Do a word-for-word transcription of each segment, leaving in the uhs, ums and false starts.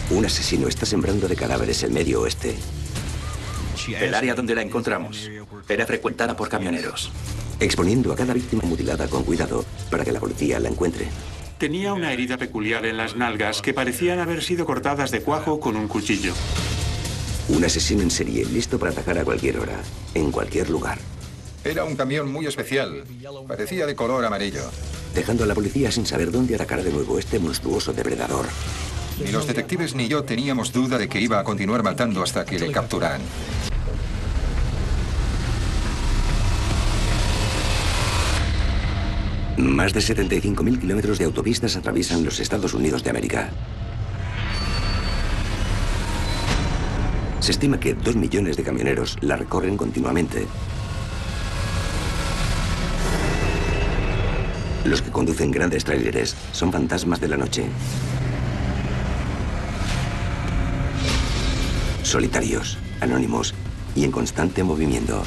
Un asesino está sembrando de cadáveres el medio oeste. El área donde la encontramos era frecuentada por camioneros. Exponiendo a cada víctima mutilada con cuidado para que la policía la encuentre. Tenía una herida peculiar en las nalgas que parecían haber sido cortadas de cuajo con un cuchillo. Un asesino en serie listo para atacar a cualquier hora, en cualquier lugar. Era un camión muy especial. Parecía de color amarillo. Dejando a la policía sin saber dónde atacar de nuevo este monstruoso depredador. Ni los detectives ni yo teníamos duda de que iba a continuar matando hasta que le capturaran. Más de setenta y cinco mil kilómetros de autopistas atraviesan los Estados Unidos de América. Se estima que dos millones de camioneros la recorren continuamente. Los que conducen grandes tráileres son fantasmas de la noche. Solitarios, anónimos y en constante movimiento.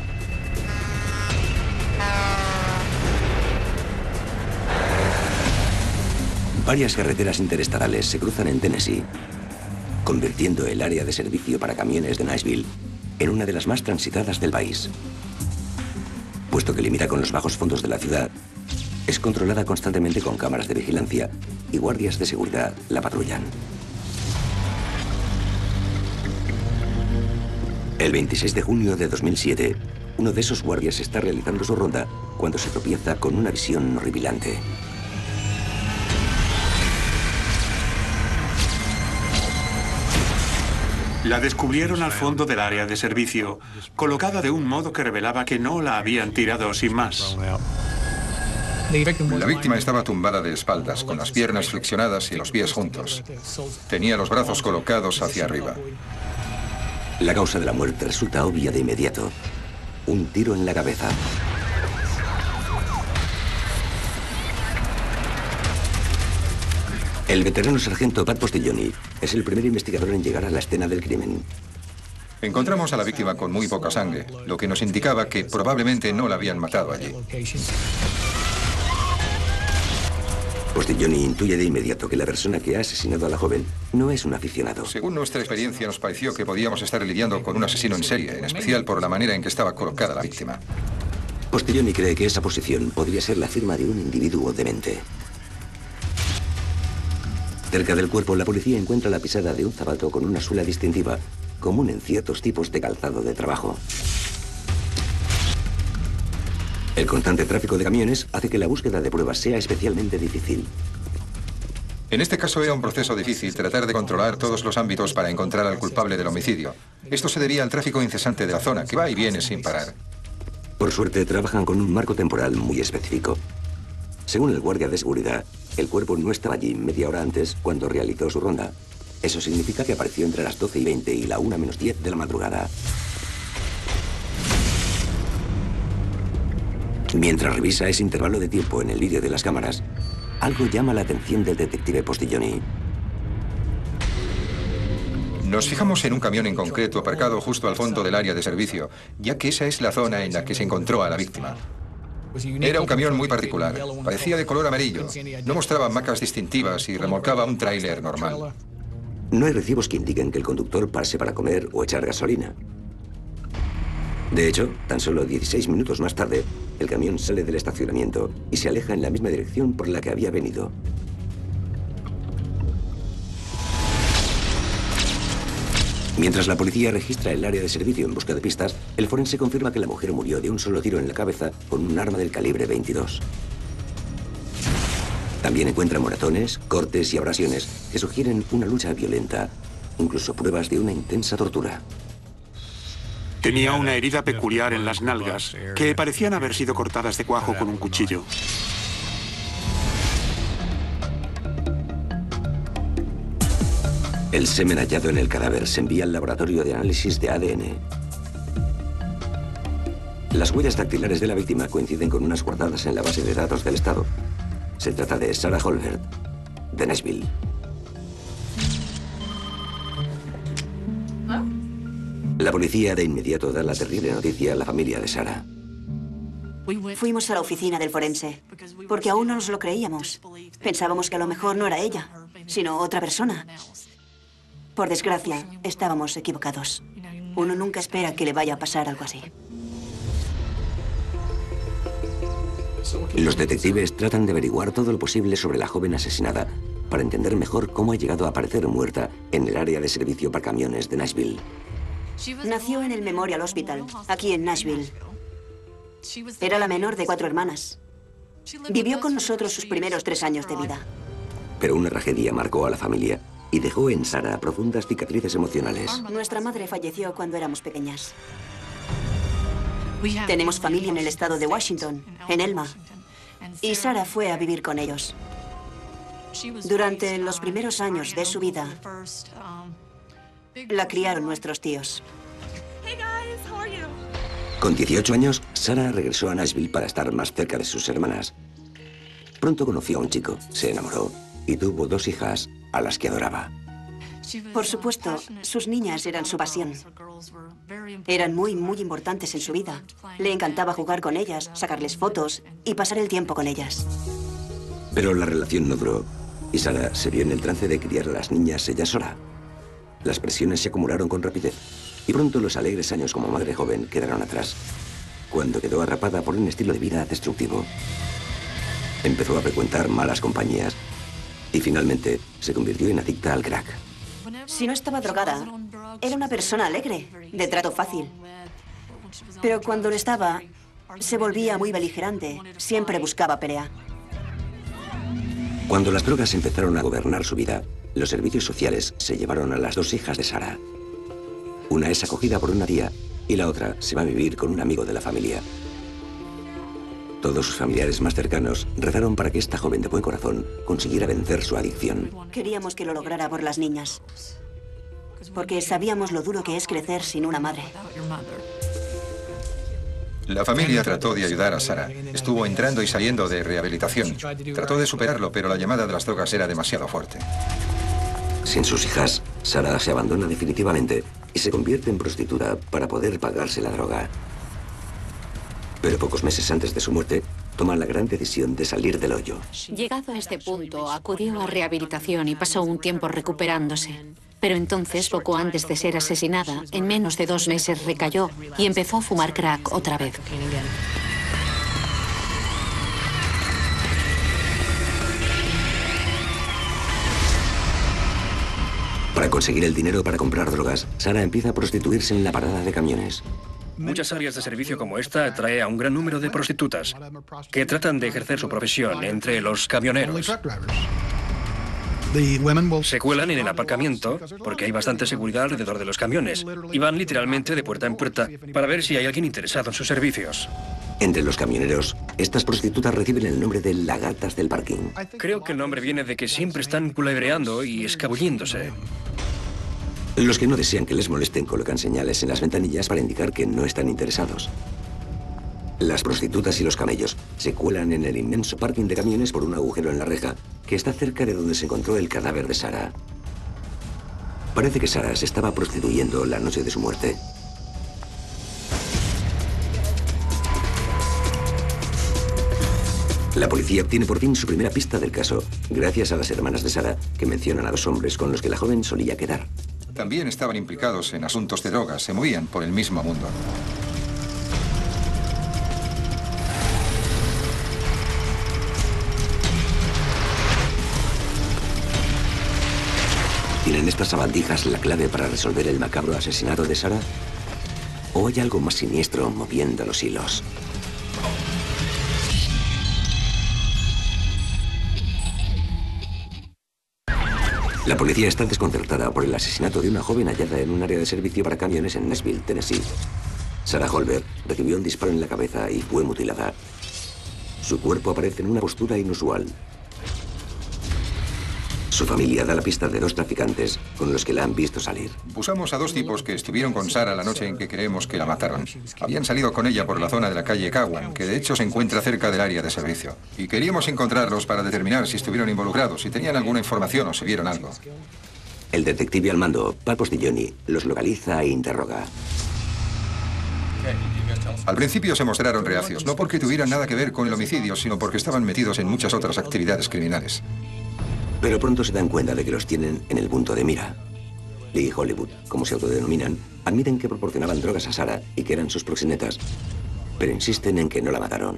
Varias carreteras interestatales se cruzan en Tennessee, convirtiendo el área de servicio para camiones de Nashville en una de las más transitadas del país. Puesto que limita con los bajos fondos de la ciudad, es controlada constantemente con cámaras de vigilancia y guardias de seguridad la patrullan. El veintiséis de junio de dos mil siete, uno de esos guardias está realizando su ronda cuando se tropieza con una visión horripilante. La descubrieron al fondo del área de servicio, colocada de un modo que revelaba que no la habían tirado sin más. La víctima estaba tumbada de espaldas, con las piernas flexionadas y los pies juntos. Tenía los brazos colocados hacia arriba. La causa de la muerte resulta obvia de inmediato. Un tiro en la cabeza. El veterano sargento Pat Postiglioni es el primer investigador en llegar a la escena del crimen. Encontramos a la víctima con muy poca sangre, lo que nos indicaba que probablemente no la habían matado allí. Postiglioni intuye de inmediato que la persona que ha asesinado a la joven no es un aficionado. Según nuestra experiencia, nos pareció que podíamos estar lidiando con un asesino en serie, en especial por la manera en que estaba colocada la víctima. Postiglioni cree que esa posición podría ser la firma de un individuo demente. Cerca del cuerpo, la policía encuentra la pisada de un zapato con una suela distintiva, común en ciertos tipos de calzado de trabajo. El constante tráfico de camiones hace que la búsqueda de pruebas sea especialmente difícil. En este caso era un proceso difícil tratar de controlar todos los ámbitos para encontrar al culpable del homicidio. Esto se debía al tráfico incesante de la zona, que va y viene sin parar. Por suerte, trabajan con un marco temporal muy específico. Según el guardia de seguridad, el cuerpo no estaba allí media hora antes cuando realizó su ronda. Eso significa que apareció entre las doce y veinte y la una menos diez de la madrugada. Mientras revisa ese intervalo de tiempo en el vídeo de las cámaras, algo llama la atención del detective Postiglioni. Nos fijamos en un camión en concreto aparcado justo al fondo del área de servicio, ya que esa es la zona en la que se encontró a la víctima. Era un camión muy particular, parecía de color amarillo, no mostraba marcas distintivas y remolcaba un tráiler normal. No hay recibos que indiquen que el conductor pase para comer o echar gasolina. De hecho, tan solo dieciséis minutos más tarde, el camión sale del estacionamiento y se aleja en la misma dirección por la que había venido. Mientras la policía registra el área de servicio en busca de pistas, el forense confirma que la mujer murió de un solo tiro en la cabeza con un arma del calibre veintidós. También encuentra moratones, cortes y abrasiones que sugieren una lucha violenta, incluso pruebas de una intensa tortura. Tenía una herida peculiar en las nalgas que parecían haber sido cortadas de cuajo con un cuchillo. El semen hallado en el cadáver se envía al laboratorio de análisis de A D N. Las huellas dactilares de la víctima coinciden con unas guardadas en la base de datos del Estado. Se trata de Sarah Holbert, de Nashville. La policía de inmediato da la terrible noticia a la familia de Sarah. Fuimos a la oficina del forense, porque aún no nos lo creíamos. Pensábamos que a lo mejor no era ella, sino otra persona. Por desgracia, estábamos equivocados. Uno nunca espera que le vaya a pasar algo así. Los detectives tratan de averiguar todo lo posible sobre la joven asesinada para entender mejor cómo ha llegado a aparecer muerta en el área de servicio para camiones de Nashville. Nació en el Memorial Hospital, aquí en Nashville. Era la menor de cuatro hermanas. Vivió con nosotros sus primeros tres años de vida. Pero una tragedia marcó a la familia y dejó en Sarah profundas cicatrices emocionales. Nuestra madre falleció cuando éramos pequeñas. Tenemos familia en el estado de Washington, en Elma. Y Sarah fue a vivir con ellos. Durante los primeros años de su vida, la criaron nuestros tíos. Con dieciocho años, Sarah regresó a Nashville para estar más cerca de sus hermanas. Pronto conoció a un chico, se enamoró y tuvo dos hijas a las que adoraba. Por supuesto, sus niñas eran su pasión. Eran muy, muy importantes en su vida. Le encantaba jugar con ellas, sacarles fotos y pasar el tiempo con ellas. Pero la relación no duró y Sarah se vio en el trance de criar a las niñas ella sola. Las presiones se acumularon con rapidez y pronto los alegres años como madre joven quedaron atrás, cuando quedó atrapada por un estilo de vida destructivo. Empezó a frecuentar malas compañías y finalmente se convirtió en adicta al crack. Si no estaba drogada, era una persona alegre, de trato fácil. Pero cuando lo estaba, se volvía muy beligerante, siempre buscaba pelea. Cuando las drogas empezaron a gobernar su vida, los servicios sociales se llevaron a las dos hijas de Sarah. Una es acogida por una tía y la otra se va a vivir con un amigo de la familia. Todos sus familiares más cercanos rezaron para que esta joven de buen corazón consiguiera vencer su adicción. Queríamos que lo lograra por las niñas, porque sabíamos lo duro que es crecer sin una madre. La familia trató de ayudar a Sarah. Estuvo entrando y saliendo de rehabilitación. Trató de superarlo, pero la llamada de las drogas era demasiado fuerte. Sin sus hijas, Sarah se abandona definitivamente y se convierte en prostituta para poder pagarse la droga. Pero pocos meses antes de su muerte, toma la gran decisión de salir del hoyo. Llegado a este punto, acudió a rehabilitación y pasó un tiempo recuperándose. Pero entonces, poco antes de ser asesinada, en menos de dos meses recayó y empezó a fumar crack otra vez. Para conseguir el dinero para comprar drogas, Sarah empieza a prostituirse en la parada de camiones. Muchas áreas de servicio como esta atrae a un gran número de prostitutas que tratan de ejercer su profesión entre los camioneros. Se cuelan en el aparcamiento porque hay bastante seguridad alrededor de los camiones y van literalmente de puerta en puerta para ver si hay alguien interesado en sus servicios. Entre los camioneros, estas prostitutas reciben el nombre de lagartas del parking. Creo que el nombre viene de que siempre están culebreando y escabulléndose. Los que no desean que les molesten colocan señales en las ventanillas para indicar que no están interesados. Las prostitutas y los camellos se cuelan en el inmenso parking de camiones por un agujero en la reja que está cerca de donde se encontró el cadáver de Sarah. Parece que Sarah se estaba prostituyendo la noche de su muerte. La policía obtiene por fin su primera pista del caso, gracias a las hermanas de Sarah, que mencionan a dos hombres con los que la joven solía quedar. También estaban implicados en asuntos de drogas, se movían por el mismo mundo. ¿Tienen estas sabandijas la clave para resolver el macabro asesinato de Sarah? ¿O hay algo más siniestro moviendo los hilos? La policía está desconcertada por el asesinato de una joven hallada en un área de servicio para camiones en Nashville, Tennessee. Sarah Holbert recibió un disparo en la cabeza y fue mutilada. Su cuerpo aparece en una postura inusual. Su familia da la pista de dos traficantes con los que la han visto salir. Buscamos a dos tipos que estuvieron con Sarah la noche en que creemos que la mataron. Habían salido con ella por la zona de la calle Cowan, que de hecho se encuentra cerca del área de servicio. Y queríamos encontrarlos para determinar si estuvieron involucrados, si tenían alguna información o si vieron algo. El detective al mando, Pat Postiglioni, los localiza e interroga. Al principio se mostraron reacios, no porque tuvieran nada que ver con el homicidio, sino porque estaban metidos en muchas otras actividades criminales. Pero pronto se dan cuenta de que los tienen en el punto de mira. Lee Hollywood, como se autodenominan, admiten que proporcionaban drogas a Sarah y que eran sus proxenetas, pero insisten en que no la mataron.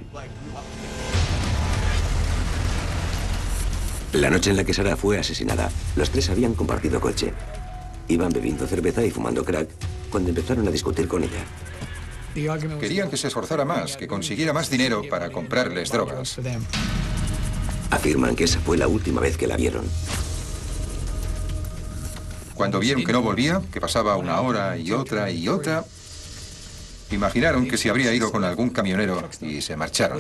La noche en la que Sarah fue asesinada, los tres habían compartido coche. Iban bebiendo cerveza y fumando crack cuando empezaron a discutir con ella. Querían que se esforzara más, que consiguiera más dinero para comprarles drogas. Afirman que esa fue la última vez que la vieron. Cuando vieron que no volvía, que pasaba una hora y otra y otra, imaginaron que se habría ido con algún camionero y se marcharon.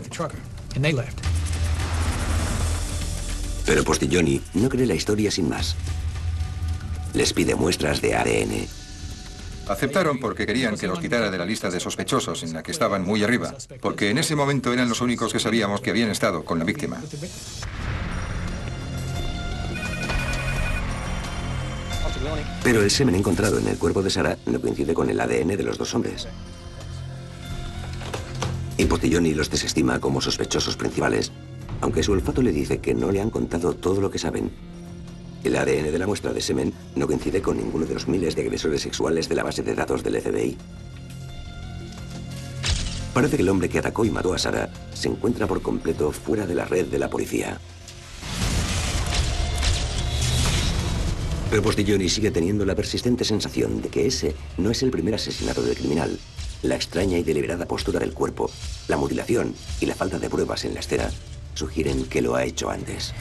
Pero Postilloni no cree la historia sin más. Les pide muestras de A D N. Aceptaron porque querían que los quitara de la lista de sospechosos en la que estaban muy arriba, porque en ese momento eran los únicos que sabíamos que habían estado con la víctima. Pero el semen encontrado en el cuerpo de Sarah no coincide con el A D N de los dos hombres. Y Postilloni los desestima como sospechosos principales, aunque su olfato le dice que no le han contado todo lo que saben. El A D N de la muestra de semen no coincide con ninguno de los miles de agresores sexuales de la base de datos del F B I. Parece que el hombre que atacó y mató a Sarah se encuentra por completo fuera de la red de la policía. Pero Postilloni sigue teniendo la persistente sensación de que ese no es el primer asesinato del criminal. La extraña y deliberada postura del cuerpo, la mutilación y la falta de pruebas en la escena sugieren que lo ha hecho antes.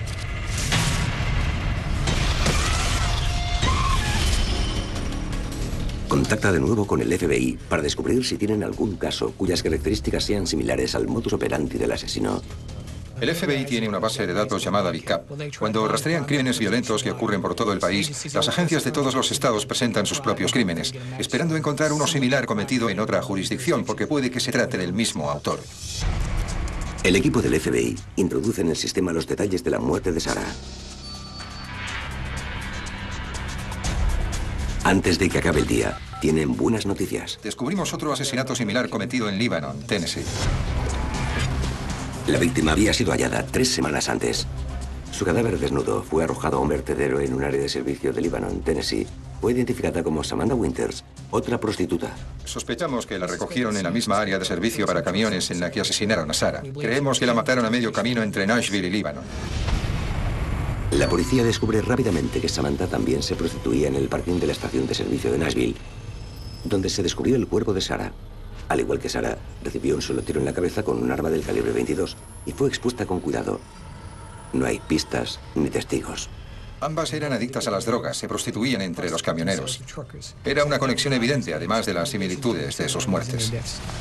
Contacta de nuevo con el F B I para descubrir si tienen algún caso cuyas características sean similares al modus operandi del asesino. El F B I tiene una base de datos llamada V C A P. Cuando rastrean crímenes violentos que ocurren por todo el país, las agencias de todos los estados presentan sus propios crímenes, esperando encontrar uno similar cometido en otra jurisdicción, porque puede que se trate del mismo autor. El equipo del F B I introduce en el sistema los detalles de la muerte de Sarah. Antes de que acabe el día, tienen buenas noticias. Descubrimos otro asesinato similar cometido en Lebanon, Tennessee. La víctima había sido hallada tres semanas antes. Su cadáver desnudo fue arrojado a un vertedero en un área de servicio de Lebanon, Tennessee. Fue identificada como Samantha Winters, otra prostituta. Sospechamos que la recogieron en la misma área de servicio para camiones en la que asesinaron a Sarah. Creemos que la mataron a medio camino entre Nashville y Lebanon. La policía descubre rápidamente que Samantha también se prostituía en el parking de la estación de servicio de Nashville, donde se descubrió el cuerpo de Sarah. Al igual que Sarah, recibió un solo tiro en la cabeza con un arma del calibre veintidós y fue expuesta con cuidado. No hay pistas ni testigos. Ambas eran adictas a las drogas, se prostituían entre los camioneros. Era una conexión evidente, además de las similitudes de sus muertes.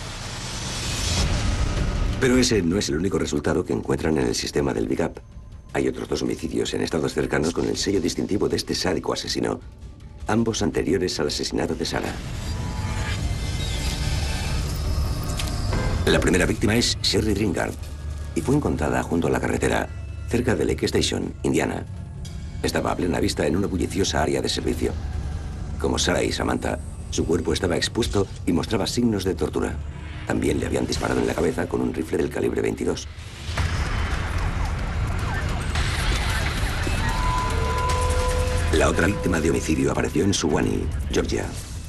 Pero ese no es el único resultado que encuentran en el sistema del V C A P. Hay otros dos homicidios en estados cercanos con el sello distintivo de este sádico asesino, ambos anteriores al asesinato de Sarah. La primera víctima es Sherry Ringard y fue encontrada junto a la carretera, cerca de Lake Station, Indiana. Estaba a plena vista en una bulliciosa área de servicio. Como Sarah y Samantha, su cuerpo estaba expuesto y mostraba signos de tortura. También le habían disparado en la cabeza con un rifle del calibre veintidós. La otra víctima de homicidio apareció en Suwanee, Georgia.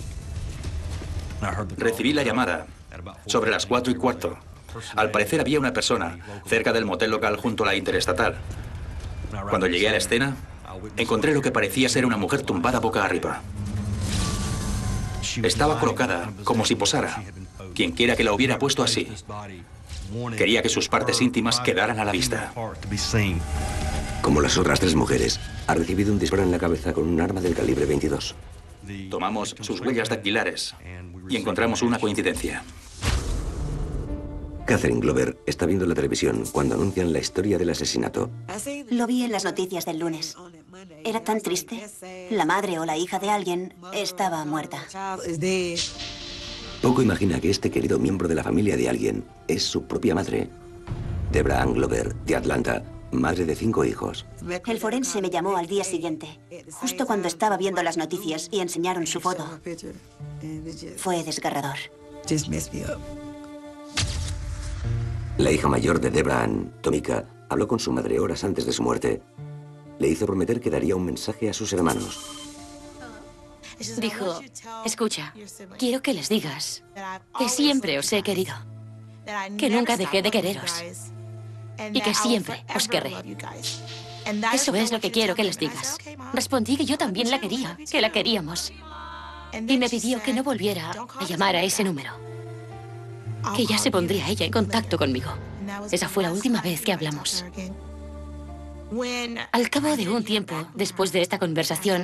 Recibí la llamada sobre las cuatro y cuarto. Al parecer había una persona cerca del motel local junto a la interestatal. Cuando llegué a la escena, encontré lo que parecía ser una mujer tumbada boca arriba. Estaba colocada como si posara. Quien quiera que la hubiera puesto así. Quería que sus partes íntimas quedaran a la vista. Como las otras tres mujeres, ha recibido un disparo en la cabeza con un arma del calibre veintidós. Tomamos sus huellas dactilares y encontramos una coincidencia. Catherine Glover está viendo la televisión cuando anuncian la historia del asesinato. Lo vi en las noticias del lunes. Era tan triste. La madre o la hija de alguien estaba muerta. Poco imagina que este querido miembro de la familia de alguien es su propia madre. Debra Ann Glover, de Atlanta, madre de cinco hijos. El forense me llamó al día siguiente, justo cuando estaba viendo las noticias y enseñaron su foto. Fue desgarrador. La hija mayor de Debra Ann, Tomika, habló con su madre horas antes de su muerte. Le hizo prometer que daría un mensaje a sus hermanos. Dijo, escucha, quiero que les digas que siempre os he querido, que nunca dejé de quereros y que siempre os querré. Eso es lo que quiero que les digas. Respondí que yo también la quería, que la queríamos. Y me pidió que no volviera a llamar a ese número, que ya se pondría ella en contacto conmigo. Esa fue la última vez que hablamos. Al cabo de un tiempo, después de esta conversación,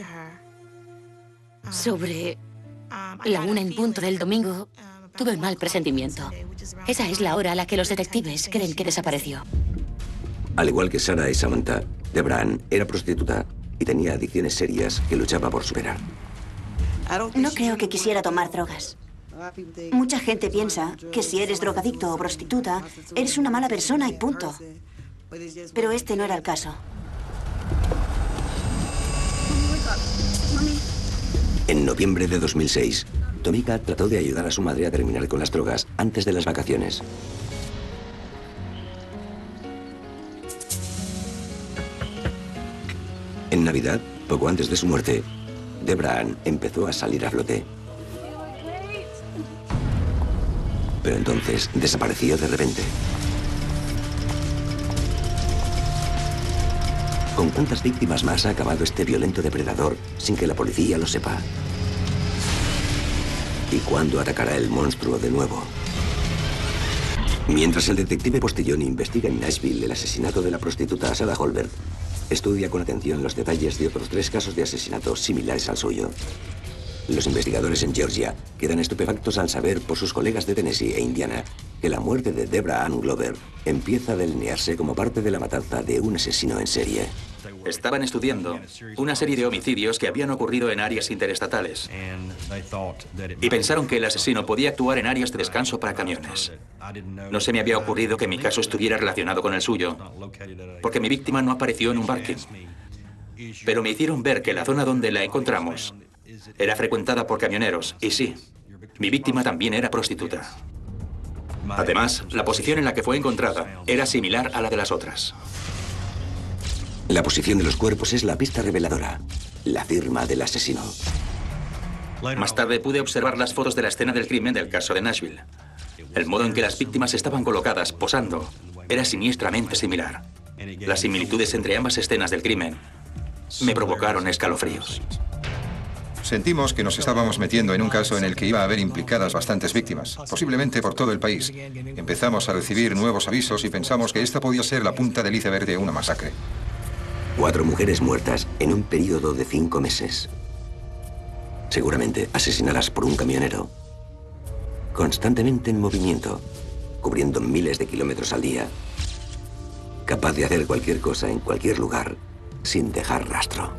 sobre la una en punto del domingo, tuve un mal presentimiento. Esa es la hora a la que los detectives creen que desapareció. Al igual que Sarah y Samantha, Debra Ann era prostituta y tenía adicciones serias que luchaba por superar. No creo que quisiera tomar drogas. Mucha gente piensa que si eres drogadicto o prostituta, eres una mala persona y punto. Pero este no era el caso. En noviembre de dos mil seis, Tomika trató de ayudar a su madre a terminar con las drogas antes de las vacaciones. En Navidad, poco antes de su muerte, Debra Ann empezó a salir a flote. Pero entonces desapareció de repente. ¿Con cuántas víctimas más ha acabado este violento depredador sin que la policía lo sepa? ¿Y cuándo atacará el monstruo de nuevo? Mientras el detective Postillón investiga en Nashville el asesinato de la prostituta Sarah Holbert, estudia con atención los detalles de otros tres casos de asesinato similares al suyo. Los investigadores en Georgia quedan estupefactos al saber por sus colegas de Tennessee e Indiana que la muerte de Debra Ann Glover empieza a delinearse como parte de la matanza de un asesino en serie. Estaban estudiando una serie de homicidios que habían ocurrido en áreas interestatales y pensaron que el asesino podía actuar en áreas de descanso para camiones. No se me había ocurrido que mi caso estuviera relacionado con el suyo, porque mi víctima no apareció en un parking. Pero me hicieron ver que la zona donde la encontramos era frecuentada por camioneros, y sí, mi víctima también era prostituta. Además, la posición en la que fue encontrada era similar a la de las otras. La posición de los cuerpos es la pista reveladora, la firma del asesino. Más tarde pude observar las fotos de la escena del crimen del caso de Nashville. El modo en que las víctimas estaban colocadas, posando, era siniestramente similar. Las similitudes entre ambas escenas del crimen me provocaron escalofríos. Sentimos que nos estábamos metiendo en un caso en el que iba a haber implicadas bastantes víctimas, posiblemente por todo el país. Empezamos a recibir nuevos avisos y pensamos que esta podía ser la punta del iceberg de una masacre. Cuatro mujeres muertas en un periodo de cinco meses. Seguramente asesinadas por un camionero. Constantemente en movimiento, cubriendo miles de kilómetros al día. Capaz de hacer cualquier cosa en cualquier lugar, sin dejar rastro.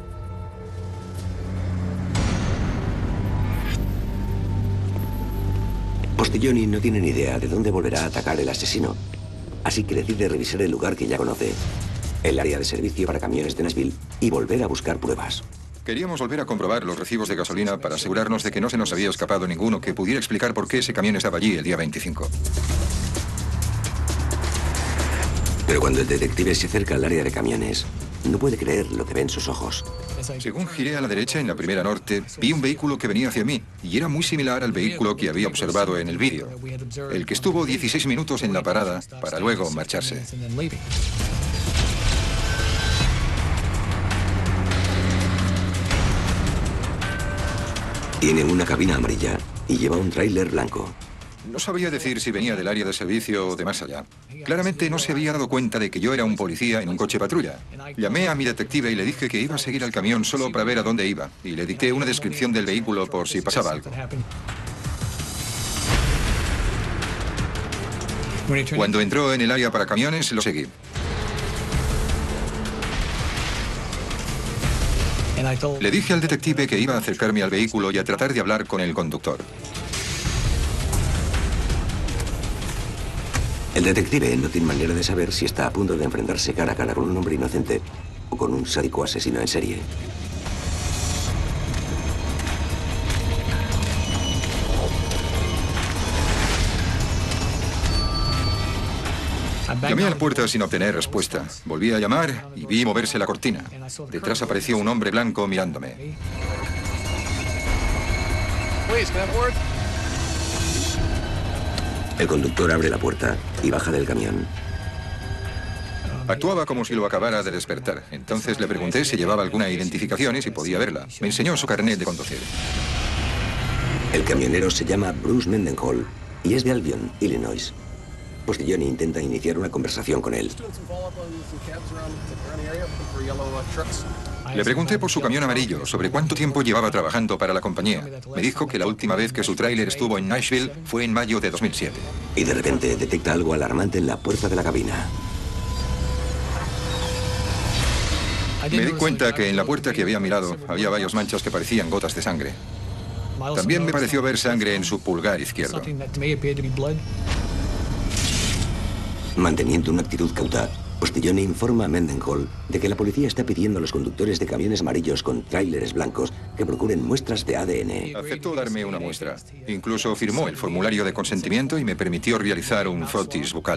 Postilloni no tiene ni idea de dónde volverá a atacar el asesino, así que decide revisar el lugar que ya conoce, el área de servicio para camiones de Nashville, y volver a buscar pruebas. Queríamos volver a comprobar los recibos de gasolina para asegurarnos de que no se nos había escapado ninguno que pudiera explicar por qué ese camión estaba allí el día veinticinco. Pero cuando el detective se acerca al área de camiones, no puede creer lo que ve en sus ojos. Según giré a la derecha en la primera norte, vi un vehículo que venía hacia mí y era muy similar al vehículo que había observado en el vídeo, el que estuvo dieciséis minutos en la parada para luego marcharse. Tiene una cabina amarilla y lleva un tráiler blanco. No sabía decir si venía del área de servicio o de más allá. Claramente no se había dado cuenta de que yo era un policía en un coche patrulla. Llamé a mi detective y le dije que iba a seguir al camión solo para ver a dónde iba, y le dicté una descripción del vehículo por si pasaba algo. Cuando entró en el área para camiones, lo seguí. Le dije al detective que iba a acercarme al vehículo y a tratar de hablar con el conductor. El detective no tiene manera de saber si está a punto de enfrentarse cara a cara con un hombre inocente o con un sádico asesino en serie. Llamé a la puerta sin obtener respuesta. Volví a llamar y vi moverse la cortina. Detrás apareció un hombre blanco mirándome. El conductor abre la puerta y baja del camión. Actuaba como si lo acabara de despertar. Entonces le pregunté si llevaba alguna identificación y si podía verla. Me enseñó su carnet de conducir. El camionero se llama Bruce Mendenhall y es de Albion, Illinois. Postilloni intenta iniciar una conversación con él. Le pregunté por su camión amarillo, sobre cuánto tiempo llevaba trabajando para la compañía. Me dijo que la última vez que su tráiler estuvo en Nashville fue en mayo de dos mil siete. Y de repente detecta algo alarmante en la puerta de la cabina. Me di cuenta que en la puerta que había mirado había varias manchas que parecían gotas de sangre. También me pareció ver sangre en su pulgar izquierdo. Manteniendo una actitud cauta, Postilloni informa a Mendenhall de que la policía está pidiendo a los conductores de camiones amarillos con tráileres blancos que procuren muestras de A D N. Aceptó darme una muestra. Incluso firmó el formulario de consentimiento y me permitió realizar un frotis bucal.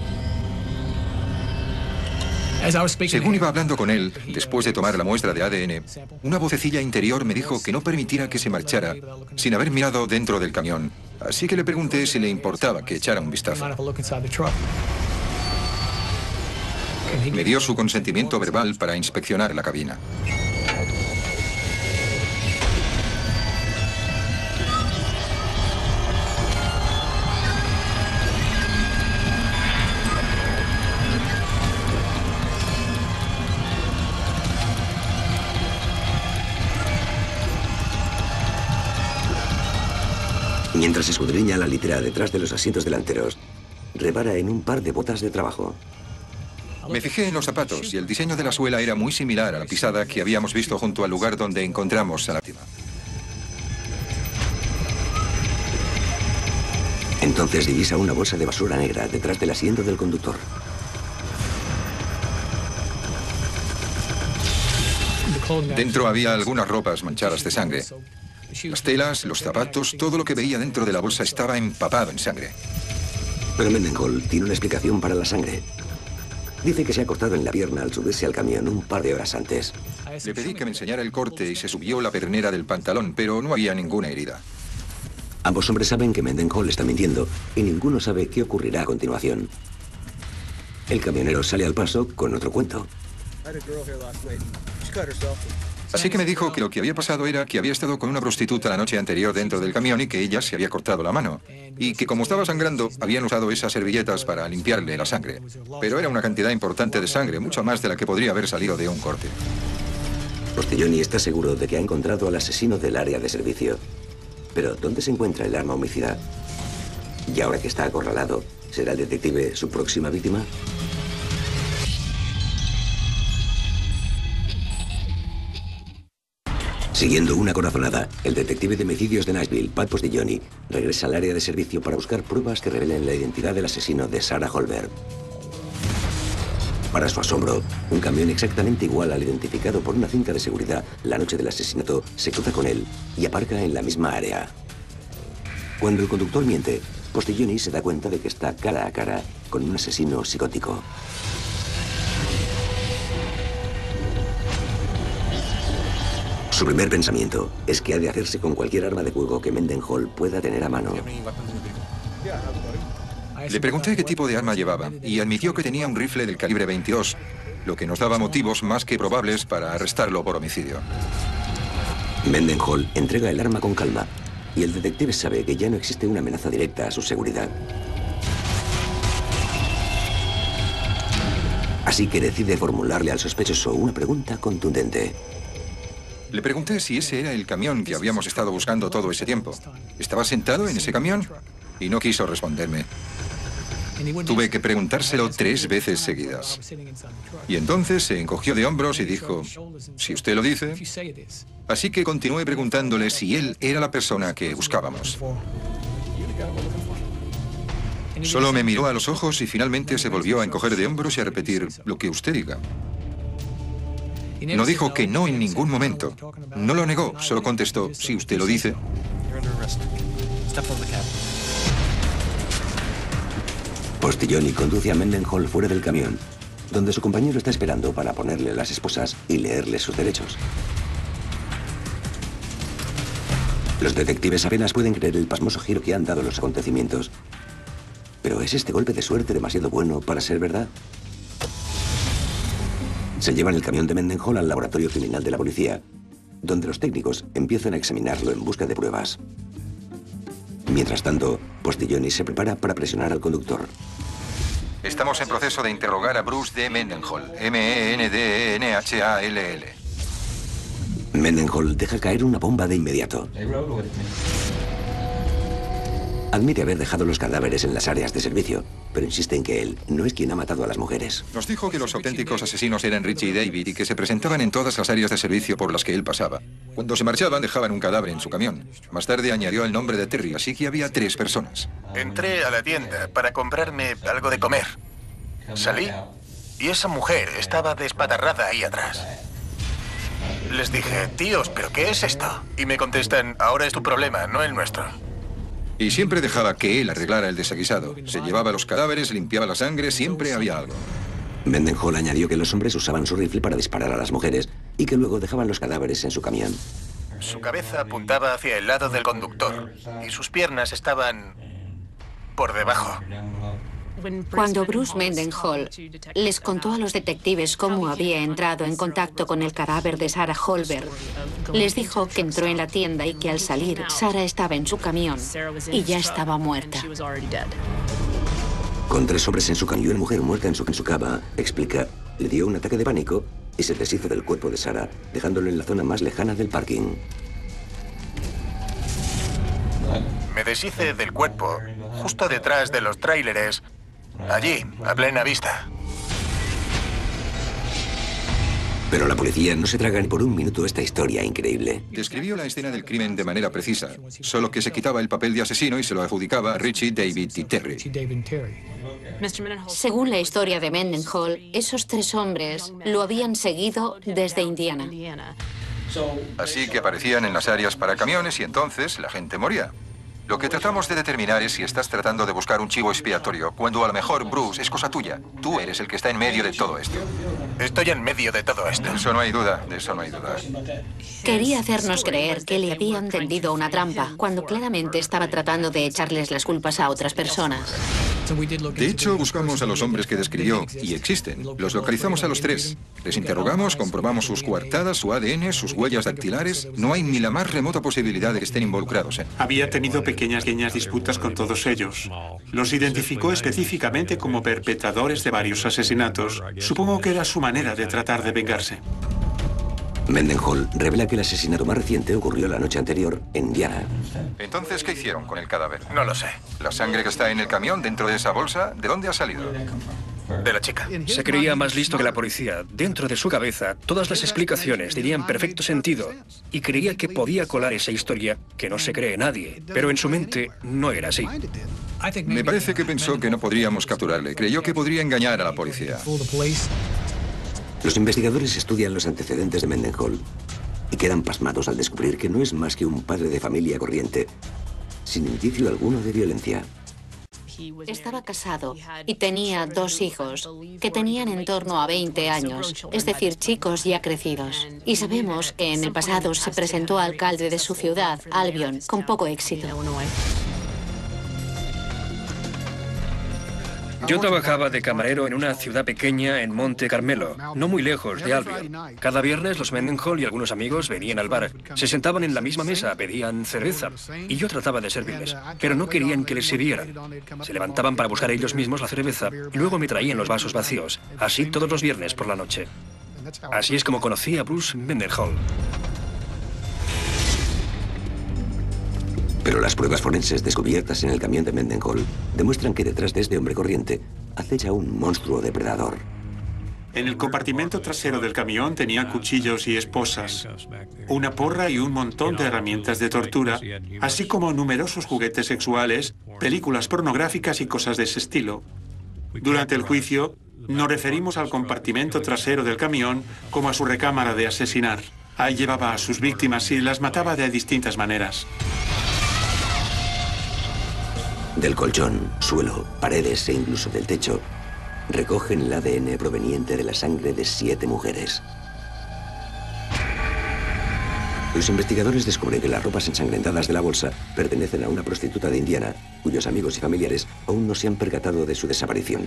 Según iba hablando con él, después de tomar la muestra de A D N, una vocecilla interior me dijo que no permitiera que se marchara sin haber mirado dentro del camión. Así que le pregunté si le importaba que echara un vistazo. Me dio su consentimiento verbal para inspeccionar la cabina. Mientras escudriña la litera detrás de los asientos delanteros, repara en un par de botas de trabajo. Me fijé en los zapatos y el diseño de la suela era muy similar a la pisada que habíamos visto junto al lugar donde encontramos a la víctima. Entonces divisa una bolsa de basura negra detrás del asiento del conductor. Dentro había algunas ropas manchadas de sangre. Las telas, los zapatos, todo lo que veía dentro de la bolsa estaba empapado en sangre. Pero Mendenhall tiene una explicación para la sangre. Dice que se ha cortado en la pierna al subirse al camión un par de horas antes. Le pedí que me enseñara el corte y se subió la pernera del pantalón, pero no había ninguna herida. Ambos hombres saben que Mendenhall está mintiendo y ninguno sabe qué ocurrirá a continuación. El camionero sale al paso con otro cuento. Así que me dijo que lo que había pasado era que había estado con una prostituta la noche anterior dentro del camión y que ella se había cortado la mano. Y que como estaba sangrando, habían usado esas servilletas para limpiarle la sangre. Pero era una cantidad importante de sangre, mucho más de la que podría haber salido de un corte. Postilloni está seguro de que ha encontrado al asesino del área de servicio. Pero, ¿dónde se encuentra el arma homicida? Y ahora que está acorralado, ¿será el detective su próxima víctima? Siguiendo una corazonada, el detective de homicidios de Nashville, Pat Postilloni, regresa al área de servicio para buscar pruebas que revelen la identidad del asesino de Sarah Holbert. Para su asombro, un camión exactamente igual al identificado por una cinta de seguridad la noche del asesinato se cruza con él y aparca en la misma área. Cuando el conductor miente, Postilloni se da cuenta de que está cara a cara con un asesino psicótico. Su primer pensamiento es que ha de hacerse con cualquier arma de fuego que Mendenhall pueda tener a mano. Le pregunté qué tipo de arma llevaba y admitió que tenía un rifle del calibre veintidós, lo que nos daba motivos más que probables para arrestarlo por homicidio. Mendenhall entrega el arma con calma y el detective sabe que ya no existe una amenaza directa a su seguridad. Así que decide formularle al sospechoso una pregunta contundente. Le pregunté si ese era el camión que habíamos estado buscando todo ese tiempo. ¿Estaba sentado en ese camión? Y no quiso responderme. Tuve que preguntárselo tres veces seguidas. Y entonces se encogió de hombros y dijo, si usted lo dice. Así que continué preguntándole si él era la persona que buscábamos. Solo me miró a los ojos y finalmente se volvió a encoger de hombros y a repetir lo que usted diga. No dijo que no en ningún momento. No lo negó, solo contestó, si usted lo dice. Postilloni conduce a Mendenhall fuera del camión, donde su compañero está esperando para ponerle las esposas y leerle sus derechos. Los detectives apenas pueden creer el pasmoso giro que han dado los acontecimientos. ¿Pero es este golpe de suerte demasiado bueno para ser verdad? Se llevan el camión de Mendenhall al laboratorio criminal de la policía, donde los técnicos empiezan a examinarlo en busca de pruebas. Mientras tanto, Postilloni se prepara para presionar al conductor. Estamos en proceso de interrogar a Bruce D. Mendenhall, M E N D E N H A L L. Mendenhall deja caer una bomba de inmediato. Admite haber dejado los cadáveres en las áreas de servicio, pero insiste en que él no es quien ha matado a las mujeres. Nos dijo que los auténticos asesinos eran Richie y David y que se presentaban en todas las áreas de servicio por las que él pasaba. Cuando se marchaban dejaban un cadáver en su camión. Más tarde añadió el nombre de Terry, así que había tres personas. Entré a la tienda para comprarme algo de comer. Salí y esa mujer estaba despatarrada ahí atrás. Les dije, tíos, ¿pero qué es esto? Y me contestan, ahora es tu problema, no el nuestro. Y siempre dejaba que él arreglara el desaguisado. Se llevaba los cadáveres, limpiaba la sangre, siempre había algo. Mendenhall añadió que los hombres usaban su rifle para disparar a las mujeres y que luego dejaban los cadáveres en su camión. Su cabeza apuntaba hacia el lado del conductor y sus piernas estaban por debajo. Cuando Bruce Mendenhall les contó a los detectives cómo había entrado en contacto con el cadáver de Sarah Holberg, les dijo que entró en la tienda y que al salir Sarah estaba en su camión y ya estaba muerta. Con tres hombres en su camión y una mujer muerta en su, en su cama, explica, le dio un ataque de pánico y se deshizo del cuerpo de Sarah, dejándolo en la zona más lejana del parking. Me deshice del cuerpo, justo detrás de los tráileres, allí, a plena vista. Pero la policía no se traga ni por un minuto esta historia increíble. Describió la escena del crimen de manera precisa, solo que se quitaba el papel de asesino y se lo adjudicaba a Richie, David y Terry. Según la historia de Mendenhall, esos tres hombres lo habían seguido desde Indiana. Así que aparecían en las áreas para camiones y entonces la gente moría. Lo que tratamos de determinar es si estás tratando de buscar un chivo expiatorio, cuando a lo mejor, Bruce, es cosa tuya. Tú eres el que está en medio de todo esto. Estoy en medio de todo esto. De eso no hay duda, de eso no hay duda. Quería hacernos creer que le habían tendido una trampa, cuando claramente estaba tratando de echarles las culpas a otras personas. De hecho, buscamos a los hombres que describió, y existen. Los localizamos a los tres. Les interrogamos, comprobamos sus coartadas, su A D N, sus huellas dactilares. No hay ni la más remota posibilidad de que estén involucrados en... Había tenido pequeñas, pequeñas disputas con todos ellos. Los identificó específicamente como perpetradores de varios asesinatos. Supongo que era su manera de tratar de vengarse. Mendenhall revela que el asesinato más reciente ocurrió la noche anterior en Indiana. Entonces, ¿qué hicieron con el cadáver? No lo sé. ¿La sangre que está en el camión dentro de esa bolsa, de dónde ha salido? De la chica. Se creía más listo que la policía. Dentro de su cabeza, todas las explicaciones tenían perfecto sentido y creía que podía colar esa historia que no se cree nadie. Pero en su mente no era así. Me parece que pensó que no podríamos capturarle. Creyó que podría engañar a la policía. Los investigadores estudian los antecedentes de Mendenhall y quedan pasmados al descubrir que no es más que un padre de familia corriente, sin indicio alguno de violencia. Estaba casado y tenía dos hijos que tenían en torno a veinte años, es decir, chicos ya crecidos. Y sabemos que en el pasado se presentó alcalde de su ciudad, Albion, con poco éxito. Yo trabajaba de camarero en una ciudad pequeña en Monte Carmelo, no muy lejos de Albion. Cada viernes los Mendenhall y algunos amigos venían al bar. Se sentaban en la misma mesa, pedían cerveza, y yo trataba de servirles, pero no querían que les sirvieran. Se levantaban para buscar ellos mismos la cerveza y luego me traían los vasos vacíos, así todos los viernes por la noche. Así es como conocí a Bruce Mendenhall. Pero las pruebas forenses descubiertas en el camión de Mendenhall demuestran que detrás de este hombre corriente acecha un monstruo depredador. En el compartimento trasero del camión tenía cuchillos y esposas, una porra y un montón de herramientas de tortura, así como numerosos juguetes sexuales, películas pornográficas y cosas de ese estilo. Durante el juicio, nos referimos al compartimento trasero del camión como a su recámara de asesinar. Ahí llevaba a sus víctimas y las mataba de distintas maneras. Del colchón, suelo, paredes e incluso del techo, recogen el A D N proveniente de la sangre de siete mujeres. Los investigadores descubren que las ropas ensangrentadas de la bolsa pertenecen a una prostituta de Indiana, cuyos amigos y familiares aún no se han percatado de su desaparición.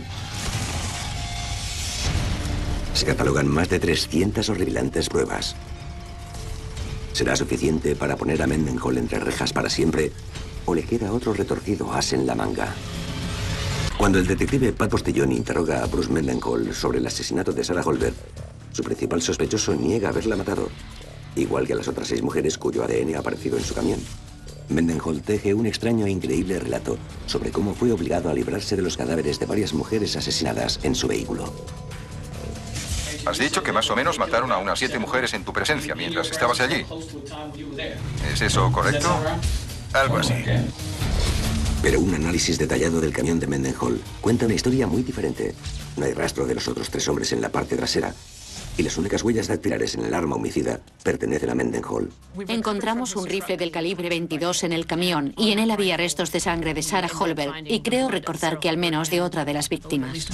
Se catalogan más de trescientas horripilantes pruebas. ¿Será suficiente para poner a Mendenhall entre rejas para siempre? ¿O le queda otro retorcido as en la manga? Cuando el detective Pat Postillón interroga a Bruce Mendenhall sobre el asesinato de Sarah Holbert, su principal sospechoso niega haberla matado, igual que a las otras seis mujeres cuyo A D N ha aparecido en su camión. Mendenhall teje un extraño e increíble relato sobre cómo fue obligado a librarse de los cadáveres de varias mujeres asesinadas en su vehículo. Has dicho que más o menos mataron a unas siete mujeres en tu presencia mientras estabas allí. ¿Es eso correcto? Algo así. Pero un análisis detallado del camión de Mendenhall cuenta una historia muy diferente. No hay rastro de los otros tres hombres en la parte trasera. Y las únicas huellas dactilares en el arma homicida pertenecen a Mendenhall. Encontramos un rifle del calibre veintidós en el camión y en él había restos de sangre de Sarah Holbert y creo recordar que al menos de otra de las víctimas.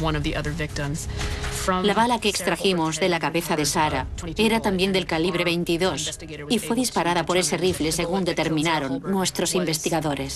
La bala que extrajimos de la cabeza de Sarah era también del calibre veintidós y fue disparada por ese rifle según determinaron nuestros investigadores.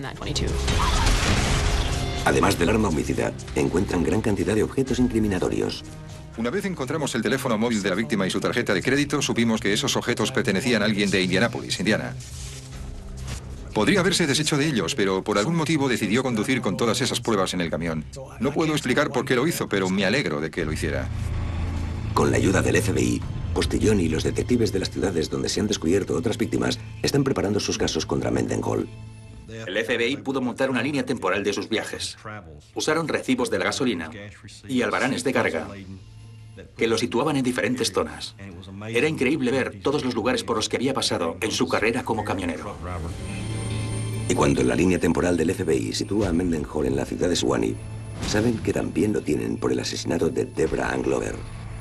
Además del arma homicida, encuentran gran cantidad de objetos incriminatorios. Una vez encontramos el teléfono móvil de la víctima y su tarjeta de crédito, supimos que esos objetos pertenecían a alguien de Indianápolis, Indiana. Podría haberse deshecho de ellos, pero por algún motivo decidió conducir con todas esas pruebas en el camión. No puedo explicar por qué lo hizo, pero me alegro de que lo hiciera. Con la ayuda del F B I, Postillón y los detectives de las ciudades donde se han descubierto otras víctimas están preparando sus casos contra Mendenhall. El F B I pudo montar una línea temporal de sus viajes. Usaron recibos de la gasolina y albaranes de carga que lo situaban en diferentes zonas. Era increíble ver todos los lugares por los que había pasado en su carrera como camionero. Y cuando la línea temporal del F B I sitúa a Mendenhall en la ciudad de Suwanee, saben que también lo tienen por el asesinato de Deborah Ann Glover.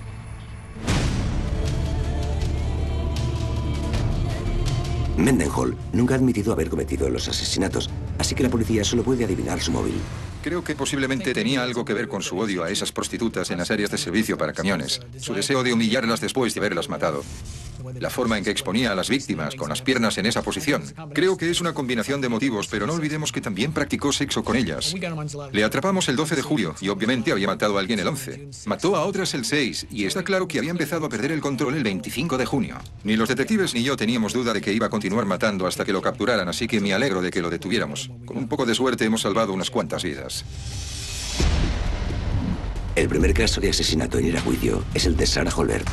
Mendenhall nunca ha admitido haber cometido los asesinatos, así que la policía solo puede adivinar su móvil. Creo que posiblemente tenía algo que ver con su odio a esas prostitutas en las áreas de servicio para camiones, su deseo de humillarlas después de haberlas matado, la forma en que exponía a las víctimas con las piernas en esa posición. Creo que es una combinación de motivos, pero no olvidemos que también practicó sexo con ellas. Le atrapamos el doce de julio y obviamente había matado a alguien el once. Mató a otras el seis y está claro que había empezado a perder el control el veinticinco de junio. Ni los detectives ni yo teníamos duda de que iba a continuar matando hasta que lo capturaran, así que me alegro de que lo detuviéramos. Con un poco de suerte hemos salvado unas cuantas vidas. El primer caso de asesinato en ir a juicio es el de Sarah Holbert.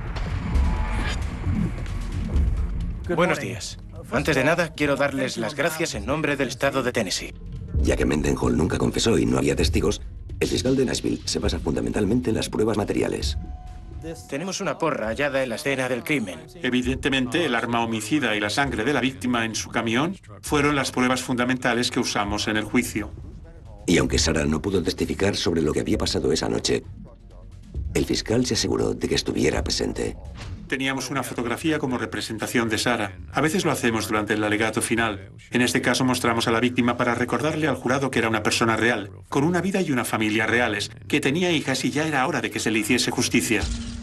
Buenos días. Antes de nada, quiero darles las gracias en nombre del estado de Tennessee. Ya que Mendenhall nunca confesó y no había testigos, el fiscal de Nashville se basa fundamentalmente en las pruebas materiales. Tenemos una porra hallada en la escena del crimen. Evidentemente, el arma homicida y la sangre de la víctima en su camión fueron las pruebas fundamentales que usamos en el juicio. Y aunque Sarah no pudo testificar sobre lo que había pasado esa noche, el fiscal se aseguró de que estuviera presente. Teníamos una fotografía como representación de Sarah. A veces lo hacemos durante el alegato final. En este caso mostramos a la víctima para recordarle al jurado que era una persona real, con una vida y una familia reales, que tenía hijas y ya era hora de que se le hiciese justicia.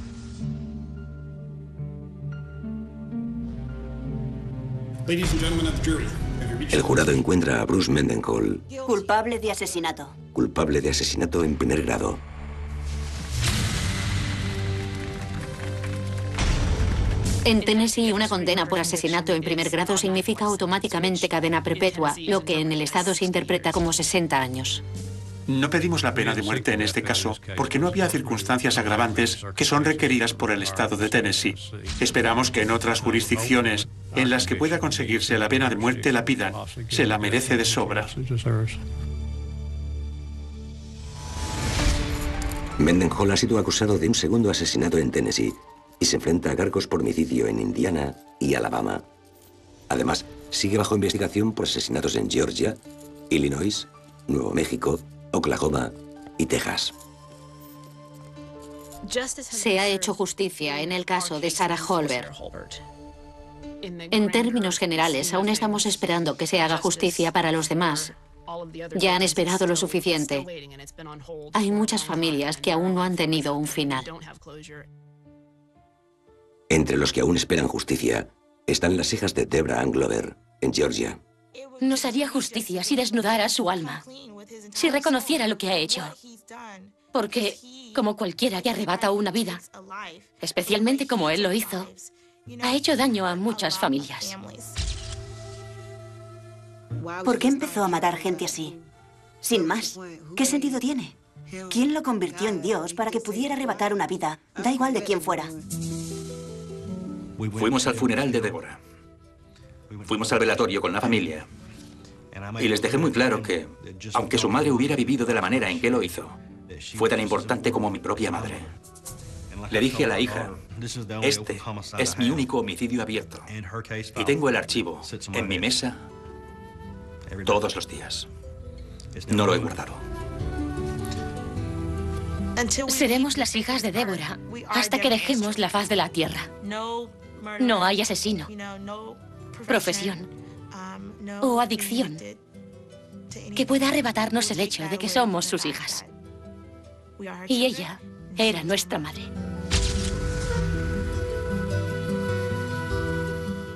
El jurado encuentra a Bruce Mendenhall Culpable de asesinato. culpable de asesinato en primer grado. En Tennessee, una condena por asesinato en primer grado significa automáticamente cadena perpetua, lo que en el estado se interpreta como sesenta años. No pedimos la pena de muerte en este caso porque no había circunstancias agravantes que son requeridas por el estado de Tennessee. Esperamos que en otras jurisdicciones en las que pueda conseguirse la pena de muerte la pidan. Se la merece de sobra. Mendenhall ha sido acusado de un segundo asesinato en Tennessee y se enfrenta a cargos por homicidio en Indiana y Alabama. Además, sigue bajo investigación por asesinatos en Georgia, Illinois, Nuevo México, Oklahoma y Texas. Se ha hecho justicia en el caso de Sarah Holbert. En términos generales, aún estamos esperando que se haga justicia para los demás. Ya han esperado lo suficiente. Hay muchas familias que aún no han tenido un final. Entre los que aún esperan justicia están las hijas de Debra Ann Glover, en Georgia. Nos haría justicia si desnudara su alma, si reconociera lo que ha hecho. Porque, como cualquiera que arrebata una vida, especialmente como él lo hizo, ha hecho daño a muchas familias. ¿Por qué empezó a matar gente así? Sin más. ¿Qué sentido tiene? ¿Quién lo convirtió en Dios para que pudiera arrebatar una vida? Da igual de quién fuera. Fuimos al funeral de Débora. Fuimos al velatorio con la familia. Y les dejé muy claro que, aunque su madre hubiera vivido de la manera en que lo hizo, fue tan importante como mi propia madre. Le dije a la hija, este es mi único homicidio abierto. Y tengo el archivo en mi mesa todos los días. No lo he guardado. Seremos las hijas de Débora hasta que dejemos la faz de la tierra. No hay asesino, profesión o adicción que pueda arrebatarnos el hecho de que somos sus hijas. Y ella era nuestra madre.